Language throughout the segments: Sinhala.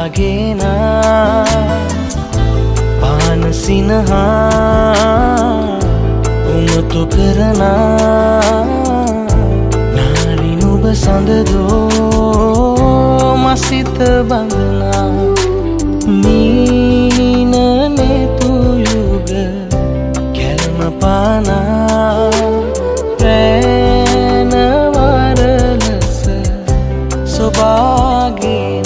සොබාගෙන පාන සිනහා උමතු කරන නාරි නුඹ සඳදෝ මසිත බඳනා මීනනේ තුයුග කැල්ම පානා රැන වරලස සොබාගෙන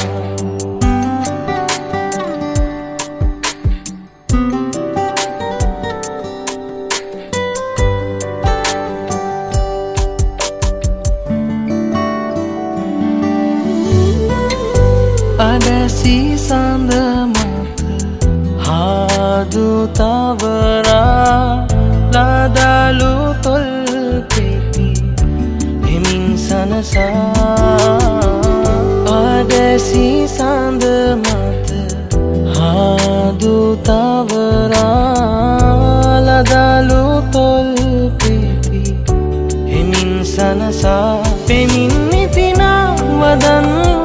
අදැසි සඳ මත හාදු තවරා ලදලු තොල් පෙති එමින් සනසා අදැසි සඳ මත හාදු තවරා ලදලු තොල් පෙති එමින් සනසා පෙමින් නිතිනා වදන්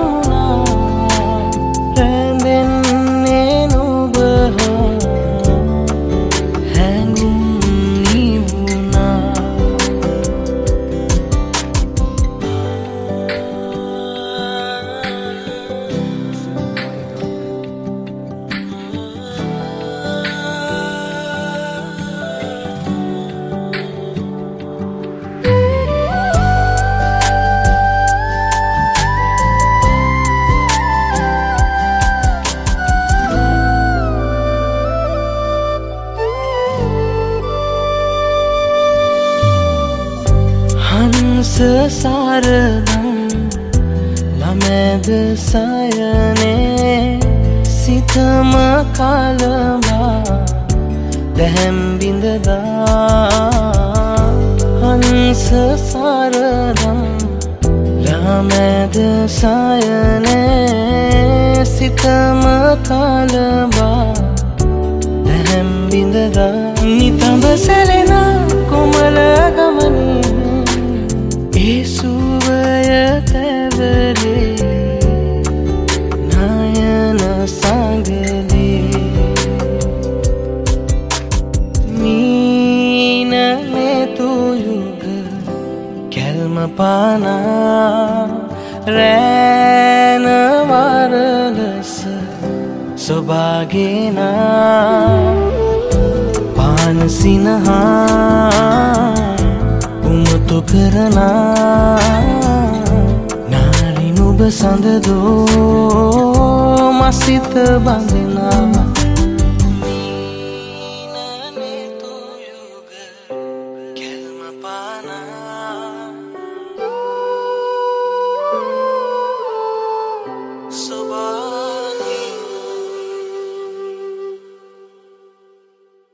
සසරදම් ළමැද සයනේ සිතම කලබා දැහැම් බිඳදා හංස සරදම් ළමැද සයනේ සිතම කලබා දැහැම් බිඳදා නිතඹ සැලෙන කොමල ගමනේ සුවය තැවරේ නයන සංගලේ මීනනේ තුයුග කැල්ම පානා රැන වරලස සොබාගෙන පාන සිනහා උමතු කරන නාරි නුඹ සඳදෝ මසිත බඳනා